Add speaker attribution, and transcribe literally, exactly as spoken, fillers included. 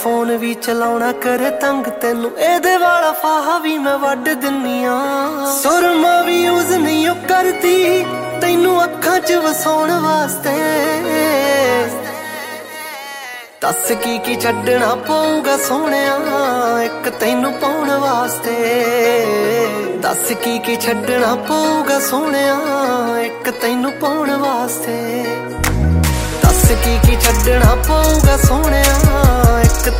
Speaker 1: Phone भी चलाउणा करे तंग तेनू एदे वाला फाहा भी मैं वड्ड दिन्नी आ। सुरमा भी यूज नहीं ओ करदी तैनू अखां च वसाउण वास्ते। दस की की छड्डना पऊगा सोहणिया इक तैनू पाउण वास्ते। दस की की छड्डना पऊगा सोहणिया इक तैनू पाउण वास्ते। दस की की छड्डना पऊगा सोहणिया इक